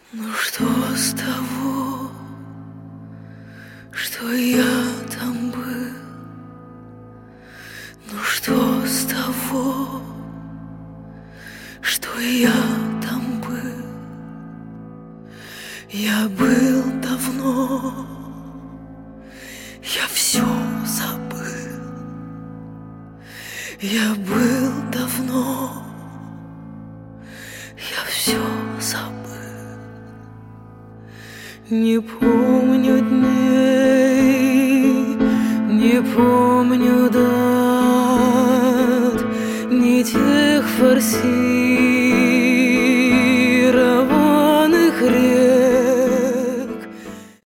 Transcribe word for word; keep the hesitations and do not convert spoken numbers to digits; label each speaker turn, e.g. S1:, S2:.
S1: Ну что с того, что я там был? Ну что с того, что я там был? Я был давно, я все забыл. Я был давно, я все забыл. Не помню дней, не помню дат, ни тех форсиров,